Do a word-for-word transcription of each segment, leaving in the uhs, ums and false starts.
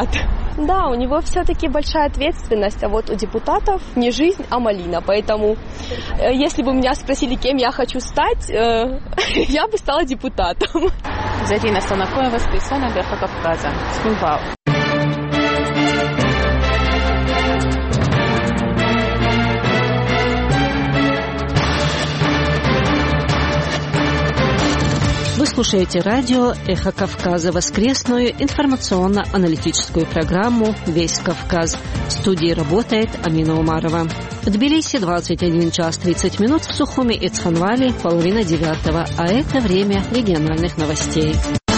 кандидат. Да, у него все-таки большая ответственность, а вот у депутатов не жизнь, а малина. Поэтому, если бы меня спросили, кем я хочу стать, я бы стала депутатом. Зайти на Санакоева с персоной Эха Кавказа. Скунбау. Вы слушаете радио «Эхо Кавказа», воскресную информационно-аналитическую программу «Весь Кавказ». В студии работает Амина Умарова. В Тбилиси двадцать один час тридцать минут, в Сухуми и Цханвали половина девятого, а это время региональных новостей.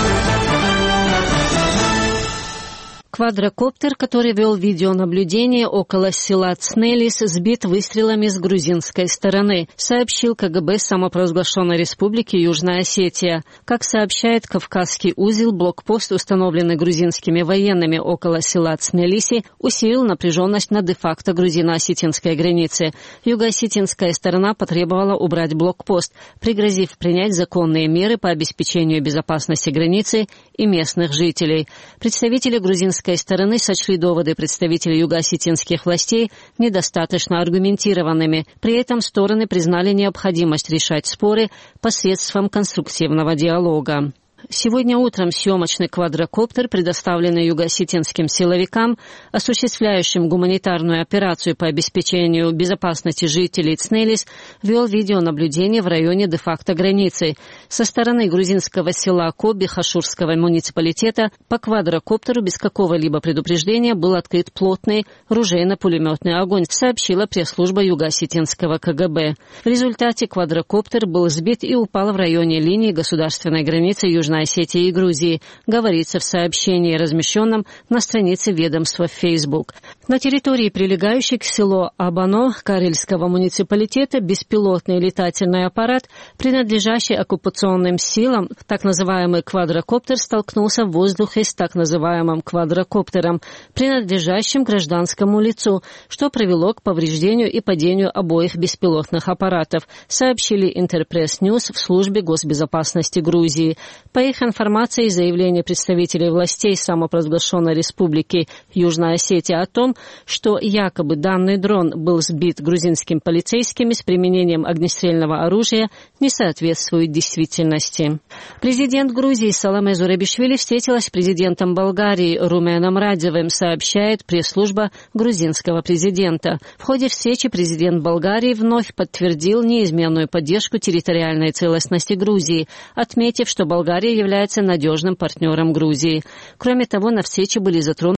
Квадрокоптер, который вел видеонаблюдение около села Цнелис, сбит выстрелами с грузинской стороны, сообщил КГБ самопровозглашенной республики Южная Осетия. Как сообщает Кавказский узел, блокпост, установленный грузинскими военными около села Цнелиси, усилил напряженность на де-факто грузино-осетинской границе. Юго-осетинская сторона потребовала убрать блокпост, пригрозив принять законные меры по обеспечению безопасности границы и местных жителей. Представители грузинской стороны сочли доводы представителей юго-осетинских властей недостаточно аргументированными. При этом стороны признали необходимость решать споры посредством конструктивного диалога. Сегодня утром съемочный квадрокоптер, предоставленный юго-осетинским силовикам, осуществляющим гуманитарную операцию по обеспечению безопасности жителей Цнелис, вел видеонаблюдение в районе де-факто границы. Со стороны грузинского села Коби Хашурского муниципалитета по квадрокоптеру без какого-либо предупреждения был открыт плотный ружейно-пулеметный огонь, сообщила пресс-служба юго-осетинского КГБ. В результате квадрокоптер был сбит и упал в районе линии государственной границы Южной Осетии и Грузии, говорится в сообщении, размещенном на странице ведомства в Facebook. На территории, прилегающей к селу Абано Карельского муниципалитета, беспилотный летательный аппарат, принадлежащий оккупационным силам, так называемый квадрокоптер, столкнулся в воздухе с так называемым квадрокоптером, принадлежащим гражданскому лицу, что привело к повреждению и падению обоих беспилотных аппаратов, сообщили Интерпресс Ньюс в службе госбезопасности Грузии. По их информации, заявление представителей властей самопровозглашенной республики Южная Осетия о том, что якобы данный дрон был сбит грузинскими полицейскими с применением огнестрельного оружия, не соответствует действительности. Президент Грузии Саломе Зурабишвили встретилась с президентом Болгарии Руменом Радевым, сообщает пресс-служба грузинского президента. В ходе встречи президент Болгарии вновь подтвердил неизменную поддержку территориальной целостности Грузии, отметив, что Болгария является надежным партнером Грузии. Кроме того, на встрече были затронуты